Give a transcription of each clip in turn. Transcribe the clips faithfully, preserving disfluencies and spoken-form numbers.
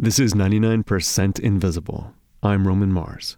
This is ninety-nine percent Invisible. I'm Roman Mars.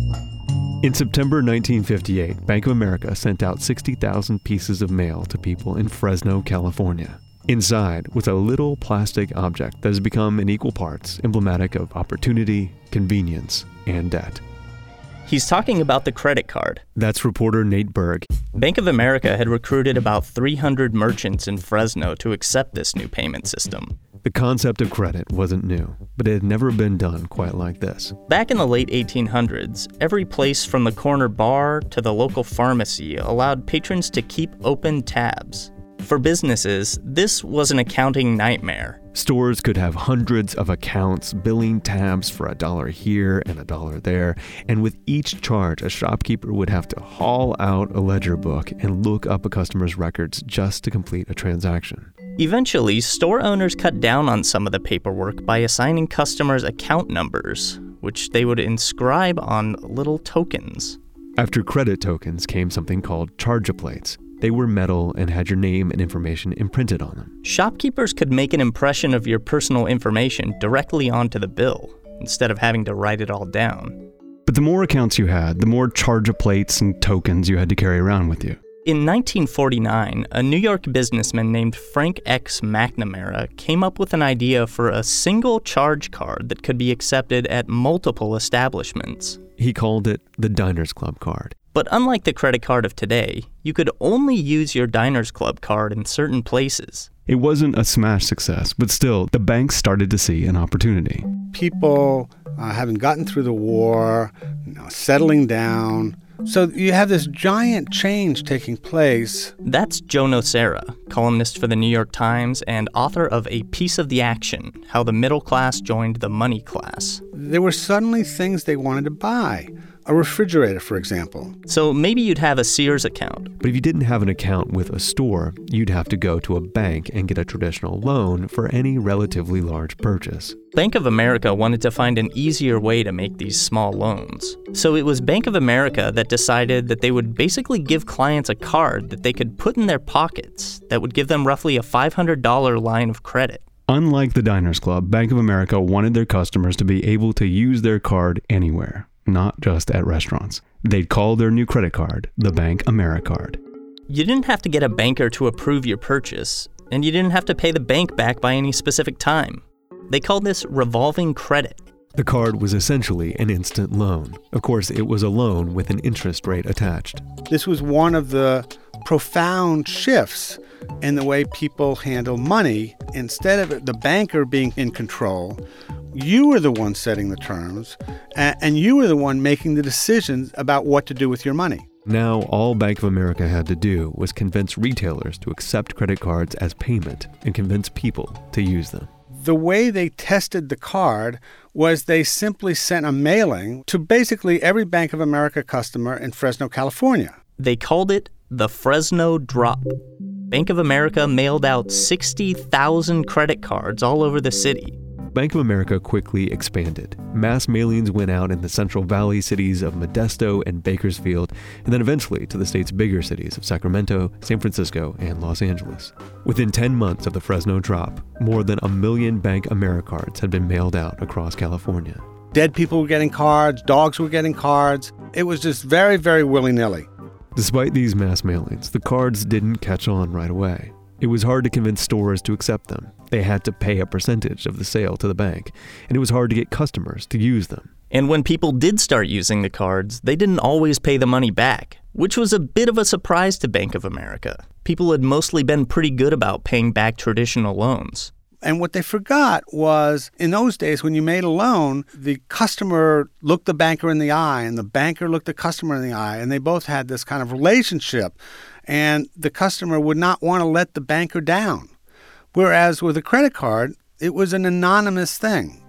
In September nineteen fifty-eight, Bank of America sent out sixty thousand pieces of mail to people in Fresno, California. Inside was a little plastic object that has become in equal parts emblematic of opportunity, convenience, and debt. He's talking about the credit card. That's reporter Nate Berg. Bank of America had recruited about three hundred merchants in Fresno to accept this new payment system. The concept of credit wasn't new, but it had never been done quite like this. Back in the late eighteen hundreds, every place from the corner bar to the local pharmacy allowed patrons to keep open tabs. For businesses, this was an accounting nightmare. Stores could have hundreds of accounts, billing tabs for a dollar here and a dollar there, and with each charge, a shopkeeper would have to haul out a ledger book and look up a customer's records just to complete a transaction. Eventually, store owners cut down on some of the paperwork by assigning customers account numbers, which they would inscribe on little tokens. After credit tokens came something called charge-a-plates. They were metal and had your name and information imprinted on them. Shopkeepers could make an impression of your personal information directly onto the bill, instead of having to write it all down. But the more accounts you had, the more charge-a-plates and tokens you had to carry around with you. In nineteen forty-nine, a New York businessman named Frank X. McNamara came up with an idea for a single charge card that could be accepted at multiple establishments. He called it the Diners Club card. But unlike the credit card of today, you could only use your Diners Club card in certain places. It wasn't a smash success, but still, the bank started to see an opportunity. People uh, having gotten through the war, you know, settling down. So you have this giant change taking place. That's Joe Nocera, columnist for the New York Times and author of A Piece of the Action, How the Middle Class Joined the Money Class. There were suddenly things they wanted to buy. A refrigerator, for example. So maybe you'd have a Sears account. But if you didn't have an account with a store, you'd have to go to a bank and get a traditional loan for any relatively large purchase. Bank of America wanted to find an easier way to make these small loans. So it was Bank of America that decided that they would basically give clients a card that they could put in their pockets that would give them roughly a five hundred dollars line of credit. Unlike the Diners Club, Bank of America wanted their customers to be able to use their card anywhere, not just at restaurants. They'd call their new credit card the Bank AmeriCard. You didn't have to get a banker to approve your purchase, and you didn't have to pay the bank back by any specific time. They called this revolving credit. The card was essentially an instant loan. Of course, it was a loan with an interest rate attached. This was one of the profound shifts in the way people handle money. Instead of the banker being in control, you were the one setting the terms, and you were the one making the decisions about what to do with your money. Now, all Bank of America had to do was convince retailers to accept credit cards as payment and convince people to use them. The way they tested the card was they simply sent a mailing to basically every Bank of America customer in Fresno, California. They called it the Fresno Drop. Bank of America mailed out sixty thousand credit cards all over the city. Bank of America quickly expanded. Mass mailings went out in the Central Valley cities of Modesto and Bakersfield, and then eventually to the state's bigger cities of Sacramento, San Francisco, and Los Angeles. Within ten months of the Fresno Drop, more than a million Bank AmeriCards had been mailed out across California. Dead people were getting cards, dogs were getting cards. It was just very, very willy-nilly. Despite these mass mailings, the cards didn't catch on right away. It was hard to convince stores to accept them. They had to pay a percentage of the sale to the bank, and it was hard to get customers to use them. And when people did start using the cards, they didn't always pay the money back, which was a bit of a surprise to Bank of America. People had mostly been pretty good about paying back traditional loans. And what they forgot was, in those days, when you made a loan, the customer looked the banker in the eye, and the banker looked the customer in the eye, and they both had this kind of relationship. And the customer would not want to let the banker down. Whereas with a credit card, it was an anonymous thing.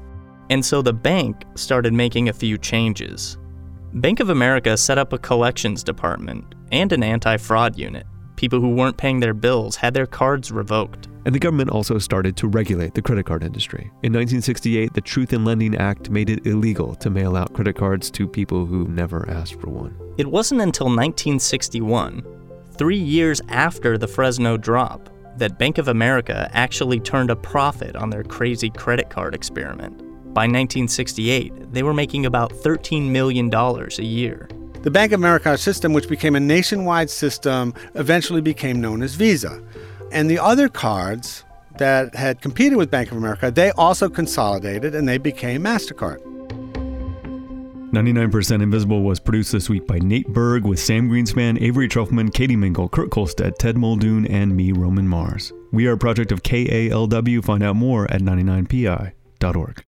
And so the bank started making a few changes. Bank of America set up a collections department and an anti-fraud unit. People who weren't paying their bills had their cards revoked. And the government also started to regulate the credit card industry. In nineteen sixty-eight, the Truth in Lending Act made it illegal to mail out credit cards to people who never asked for one. It wasn't until nineteen sixty-one, three years after the Fresno Drop, that Bank of America actually turned a profit on their crazy credit card experiment. By nineteen sixty-eight, they were making about thirteen million dollars a year. The Bank of America system, which became a nationwide system, eventually became known as Visa. And the other cards that had competed with Bank of America, they also consolidated and they became MasterCard. ninety-nine percent Invisible was produced this week by Nate Berg with Sam Greenspan, Avery Trufelman, Katie Mingle, Kurt Kolstad, Ted Muldoon, and me, Roman Mars. We are a project of K A L W. Find out more at ninety-nine P I dot org.